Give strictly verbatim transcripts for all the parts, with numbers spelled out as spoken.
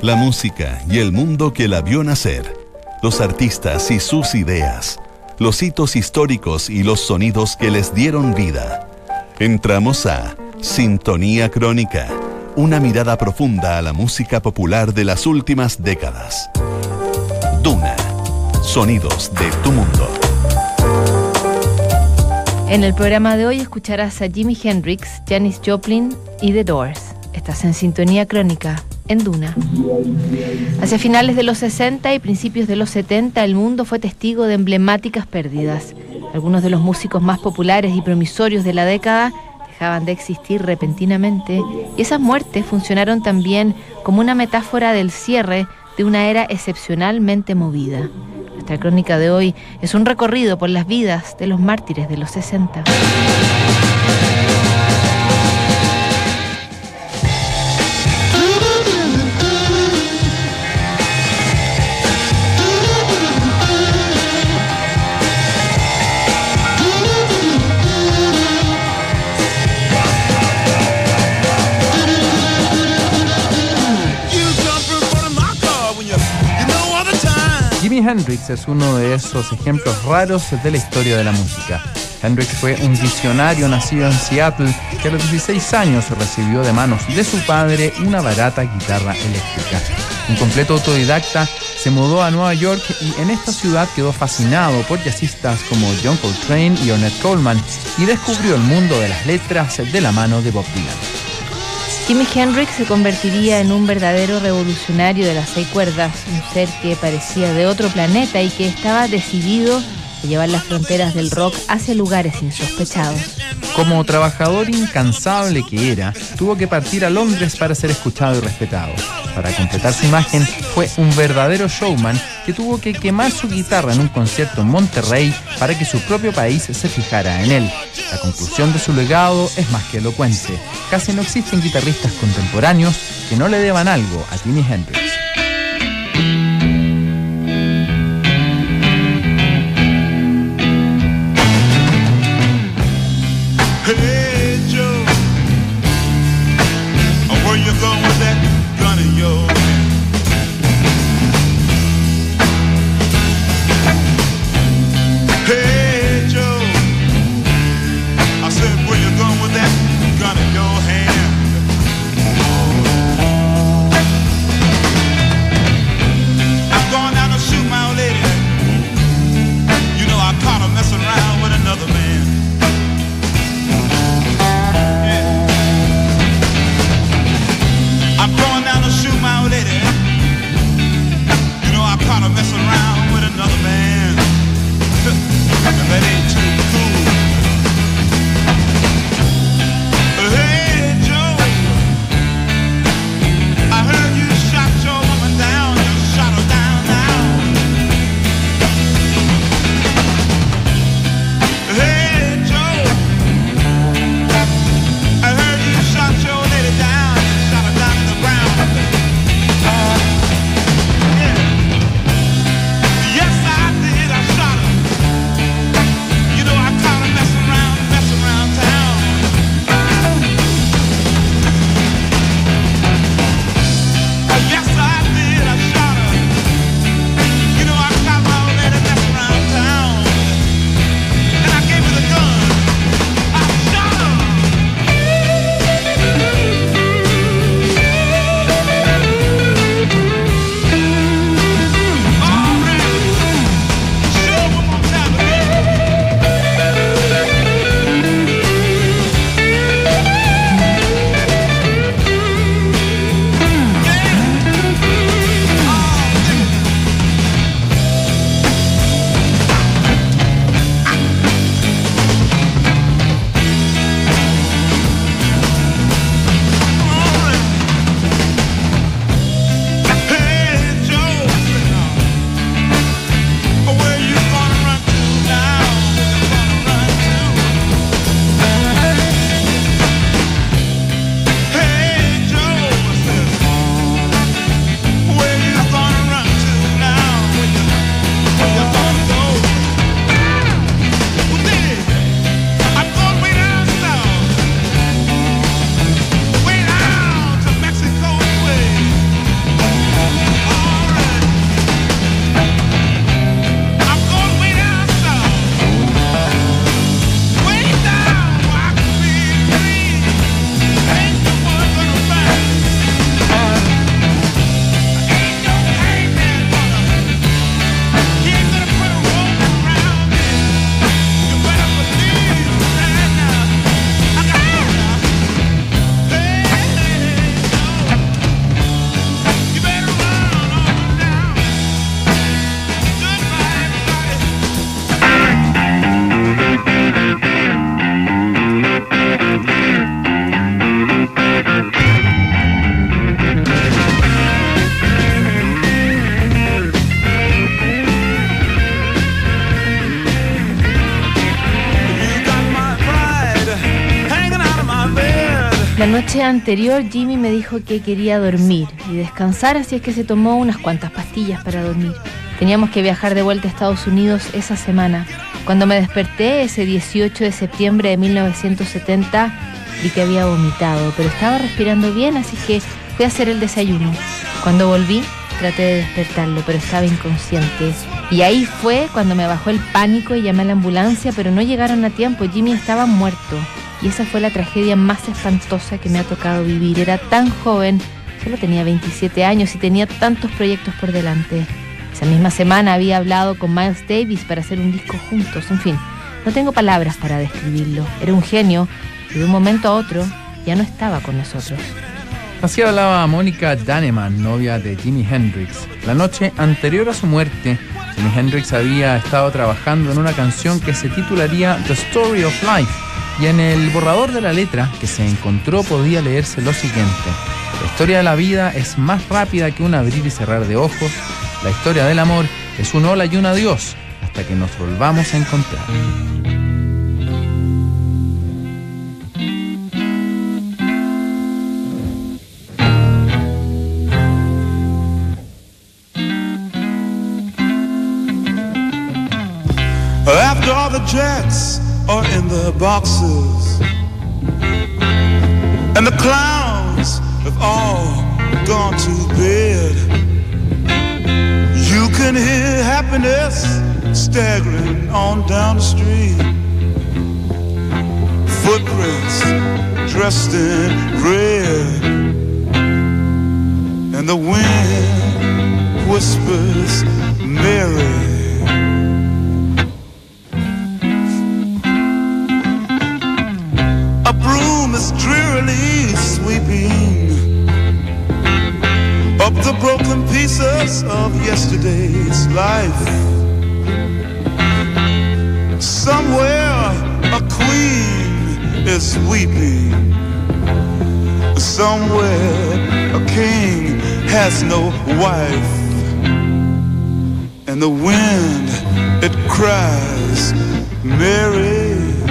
La música y el mundo que la vio nacer, los artistas y sus ideas, los hitos históricos y los sonidos que les dieron vida. Entramos a Sintonía Crónica, una mirada profunda a la música popular de las últimas décadas. Duna, sonidos de tu mundo. En el programa de hoy escucharás a Jimi Hendrix, Janis Joplin y The Doors. Estás en Sintonía Crónica, en Duna. Hacia finales de los sesenta y principios de los setenta, el mundo fue testigo de emblemáticas pérdidas. Algunos de los músicos más populares y promisorios de la década dejaban de existir repentinamente, y esas muertes funcionaron también como una metáfora del cierre de una era excepcionalmente movida. Nuestra crónica de hoy es un recorrido por las vidas de los mártires de los sesenta. Jimi Hendrix es uno de esos ejemplos raros de la historia de la música. Hendrix fue un visionario nacido en Seattle que a los dieciséis años recibió de manos de su padre una barata guitarra eléctrica. Un completo autodidacta, se mudó a Nueva York y en esta ciudad quedó fascinado por jazzistas como John Coltrane y Ornette Coleman y descubrió el mundo de las letras de la mano de Bob Dylan. Jimi Hendrix se convertiría en un verdadero revolucionario de las seis cuerdas, un ser que parecía de otro planeta y que estaba decidido a llevar las fronteras del rock hacia lugares insospechados. Como trabajador incansable que era, tuvo que partir a Londres para ser escuchado y respetado. Para completar su imagen, fue un verdadero showman que tuvo que quemar su guitarra en un concierto en Monterrey para que su propio país se fijara en él. La conclusión de su legado es más que elocuente. Casi no existen guitarristas contemporáneos que no le deban algo a Jimi Hendrix. Hey Joe, where you going with that gun of yours? Hey Joe, I said where you going with that gun in your hand? noche anterior Jimmy me dijo que quería dormir y descansar, así es que se tomó unas cuantas pastillas para dormir. Teníamos que viajar de vuelta a Estados Unidos esa semana. Cuando me desperté ese dieciocho de septiembre de mil novecientos setenta, vi que había vomitado, pero estaba respirando bien, así que fui a hacer el desayuno. Cuando volví, traté de despertarlo, pero estaba inconsciente. Y ahí fue cuando me bajó el pánico y llamé a la ambulancia, pero no llegaron a tiempo. Jimmy estaba muerto. Y esa fue la tragedia más espantosa que me ha tocado vivir. Era tan joven, solo tenía veintisiete años y tenía tantos proyectos por delante. Esa misma semana había hablado con Miles Davis para hacer un disco juntos. En fin, no tengo palabras para describirlo. Era un genio y de un momento a otro ya no estaba con nosotros. Así hablaba Mónica Danneman, novia de Jimi Hendrix. La noche anterior a su muerte, Jimi Hendrix había estado trabajando en una canción que se titularía The Story of Life, y en el borrador de la letra que se encontró podía leerse lo siguiente: la historia de la vida es más rápida que un abrir y cerrar de ojos, la historia del amor es un hola y un adiós hasta que nos volvamos a encontrar. After all the jets are in the boxes and the clowns have all gone to bed, you can hear happiness staggering on down the street. Footprints dressed in red, and the wind whispers Mary. A broom is drearily sweeping up the broken pieces of yesterday's life. Somewhere a queen is weeping. Somewhere a king has no wife. And the wind, it cries, Mary.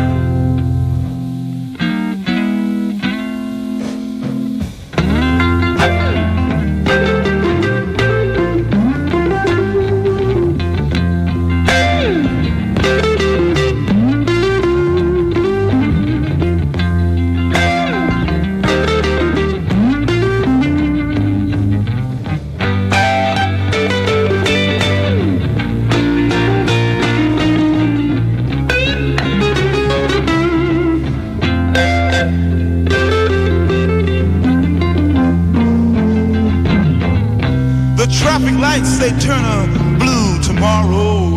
They turn a blue tomorrow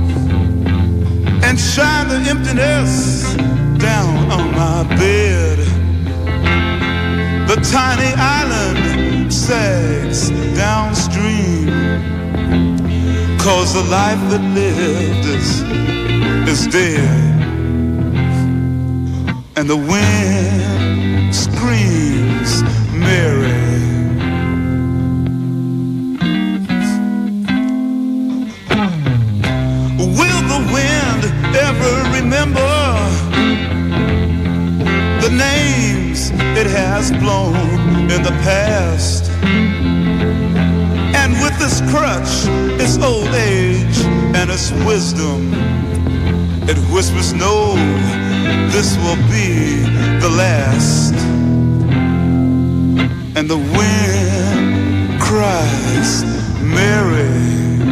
and shine the emptiness down on my bed. The tiny island sags downstream, 'cause the life that lived is, is dead. And the wind screams, Mary. Ever remember the names it has blown in the past? And with this crutch, its old age and its wisdom, it whispers, no, this will be the last. And the wind cries, Mary.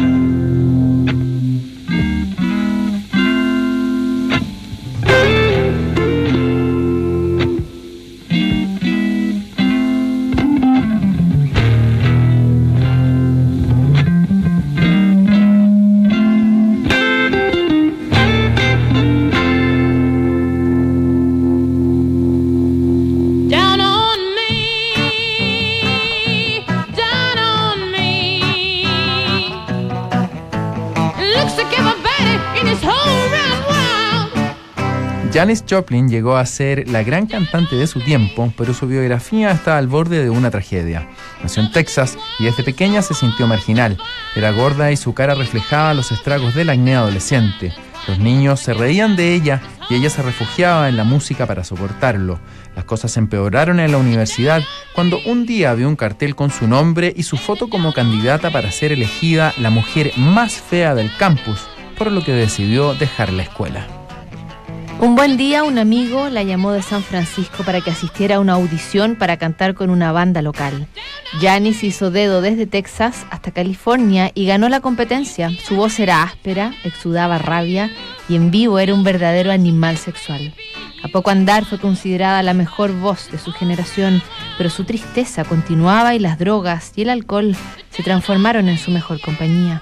Janis Joplin llegó a ser la gran cantante de su tiempo, pero su biografía está al borde de una tragedia. Nació en Texas y desde pequeña se sintió marginal. Era gorda y su cara reflejaba los estragos del acné adolescente. Los niños se reían de ella y ella se refugiaba en la música para soportarlo. Las cosas empeoraron en la universidad cuando un día vio un cartel con su nombre y su foto como candidata para ser elegida la mujer más fea del campus, por lo que decidió dejar la escuela. Un buen día, un amigo la llamó de San Francisco para que asistiera a una audición para cantar con una banda local. Janis hizo dedo desde Texas hasta California y ganó la competencia. Su voz era áspera, exudaba rabia y en vivo era un verdadero animal sexual. A poco andar fue considerada la mejor voz de su generación, pero su tristeza continuaba y las drogas y el alcohol se transformaron en su mejor compañía.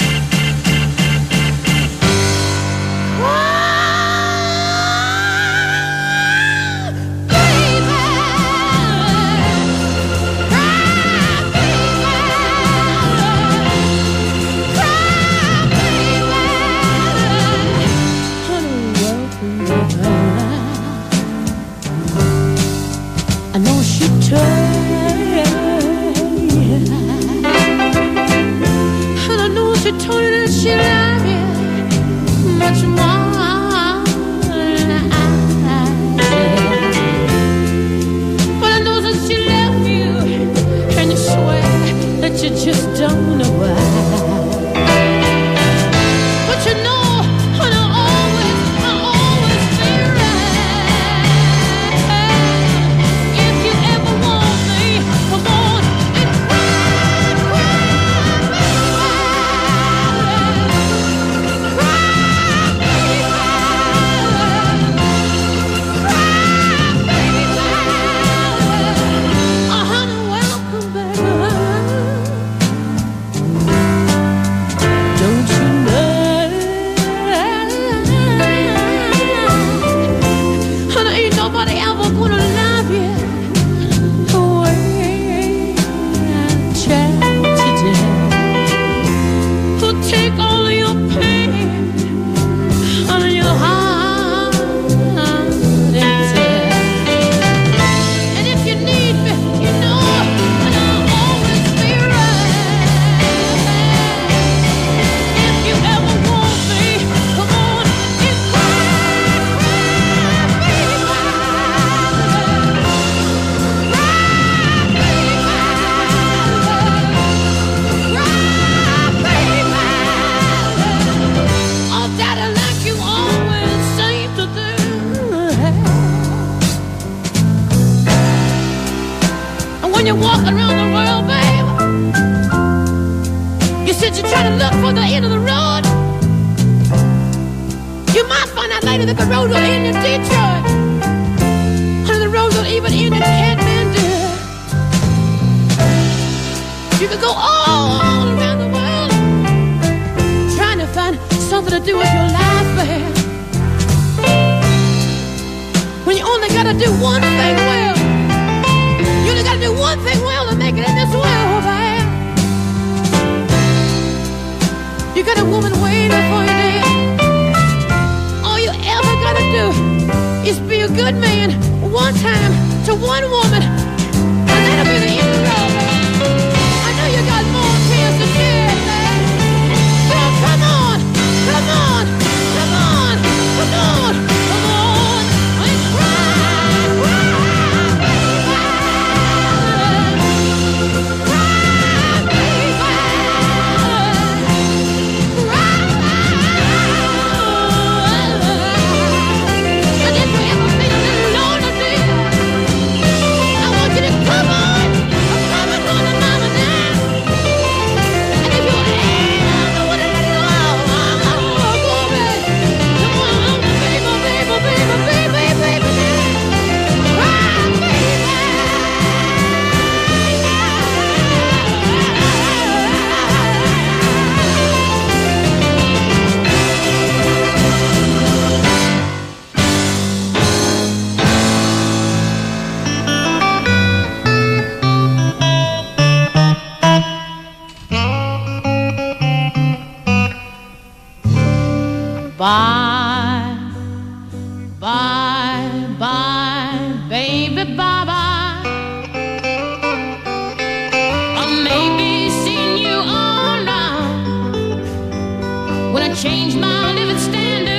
Bye, bye, bye, baby, bye, bye. I may be seeing you all around when I change my living standards.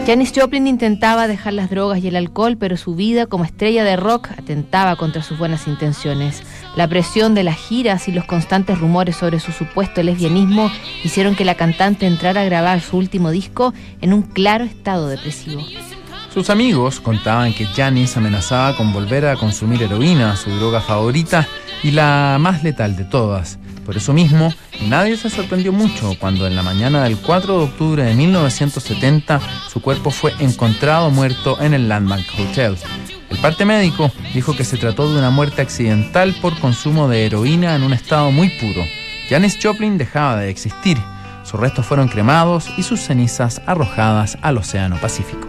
Janis Joplin intentaba dejar las drogas y el alcohol, pero su vida como estrella de rock atentaba contra sus buenas intenciones. La presión de las giras y los constantes rumores sobre su supuesto lesbianismo hicieron que la cantante entrara a grabar su último disco en un claro estado depresivo. Sus amigos contaban que Janis amenazaba con volver a consumir heroína, su droga favorita y la más letal de todas. Por eso mismo, nadie se sorprendió mucho cuando en la mañana del cuatro de octubre de mil novecientos setenta su cuerpo fue encontrado muerto en el Landmark Hotel. El parte médico dijo que se trató de una muerte accidental por consumo de heroína en un estado muy puro. Janis Joplin dejaba de existir. Sus restos fueron cremados y sus cenizas arrojadas al Océano Pacífico.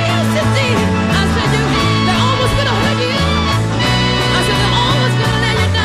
Let you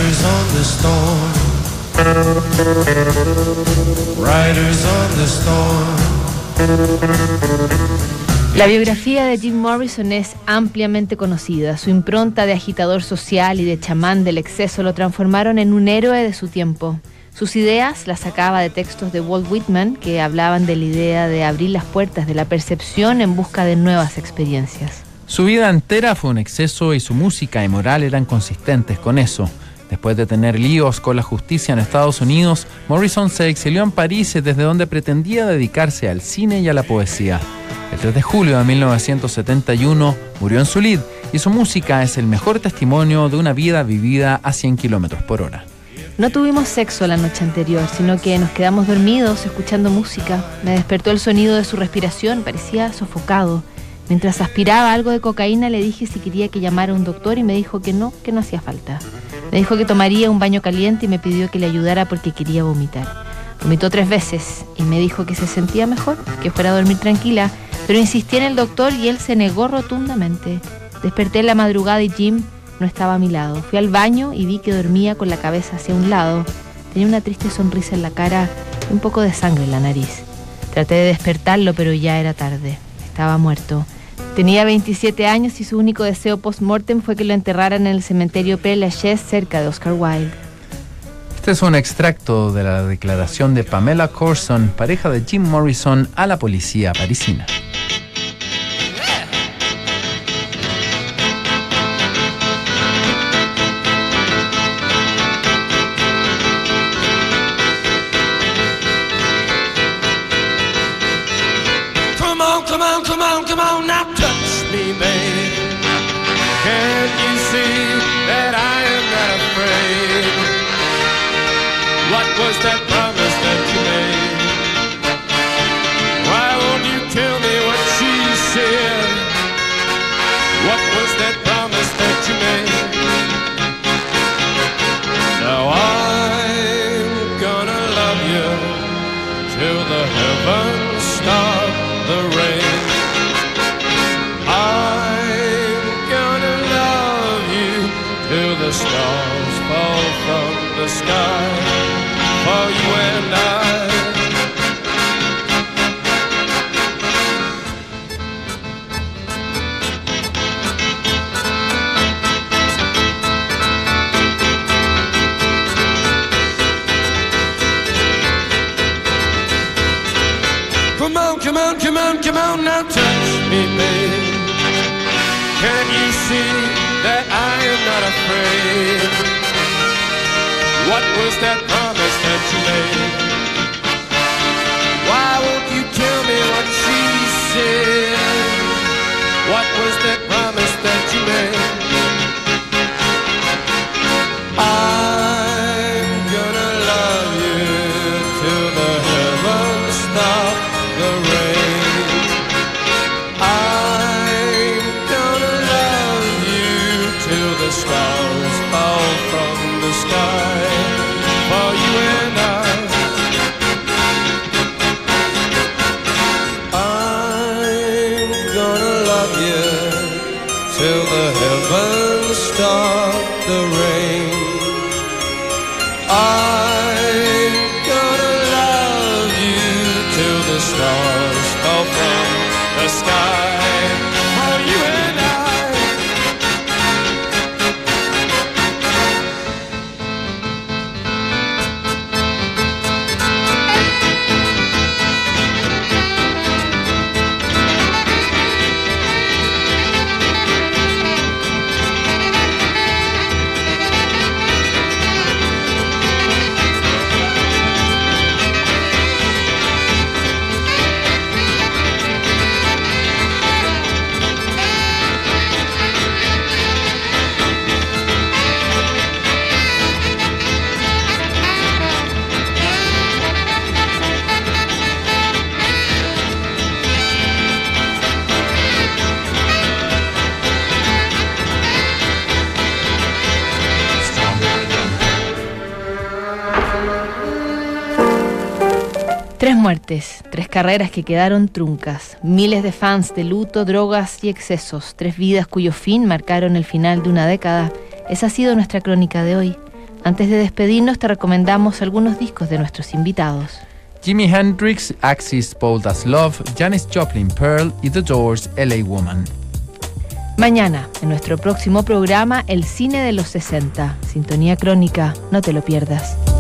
Riders on the storm. Riders on the storm. La biografía de Jim Morrison es ampliamente conocida. Su impronta de agitador social y de chamán del exceso lo transformaron en un héroe de su tiempo. Sus ideas las sacaba de textos de Walt Whitman, que hablaban de la idea de abrir las puertas de la percepción en busca de nuevas experiencias. Su vida entera fue un exceso y su música y moral eran consistentes con eso. Después de tener líos con la justicia en Estados Unidos, Morrison se exilió en París, desde donde pretendía dedicarse al cine y a la poesía. El tres de julio de mil novecientos setenta y uno murió en Sully y su música es el mejor testimonio de una vida vivida a cien kilómetros por hora. No tuvimos sexo la noche anterior, sino que nos quedamos dormidos escuchando música. Me despertó el sonido de su respiración, parecía sofocado. Mientras aspiraba algo de cocaína le dije si quería que llamara a un doctor y me dijo que no, que no hacía falta. Me dijo que tomaría un baño caliente y me pidió que le ayudara porque quería vomitar. Vomitó tres veces y me dijo que se sentía mejor, que fuera a dormir tranquila, pero insistí en el doctor y él se negó rotundamente. Desperté en la madrugada y Jim no estaba a mi lado. Fui al baño y vi que dormía con la cabeza hacia un lado. Tenía una triste sonrisa en la cara y un poco de sangre en la nariz. Traté de despertarlo, pero ya era tarde. Estaba muerto. Tenía veintisiete años y su único deseo post-mortem fue que lo enterraran en el cementerio Père Lachaise, cerca de Oscar Wilde. Este es un extracto de la declaración de Pamela Courson, pareja de Jim Morrison, a la policía parisina. Come on, come on, come on, come on, now touch me, baby. Can't you see that I am not afraid? What was that promise that you made? Why won't you tell me what she said? What was that promise that you made? Now I'm gonna love you till the heavens stop the rain. I'm gonna love you till the stars fall from the sky for you and I. Come on, come on, come on, come on, now touch me, babe. Can you see that I am not afraid? What was that promise that you made? Why won't you tell me what she said? What was that promise that you made? I'm gonna love you till the heavens stop the rain. I'm gonna love you till the stars fall from the sky for you and I. I'm gonna love you till the heavens stop the rain. I'm gonna love you till the stars fall from the sky for you and I. Tres muertes, tres carreras que quedaron truncas, miles de fans de luto, drogas y excesos, tres vidas cuyo fin marcaron el final de una década. Esa ha sido nuestra crónica de hoy. Antes de despedirnos, te recomendamos algunos discos de nuestros invitados. Jimi Hendrix, Axis Bold as Love, Janis Joplin, Pearl y The Doors, L A Woman. Mañana, en nuestro próximo programa, El Cine de los sesenta. Sintonía Crónica, no te lo pierdas.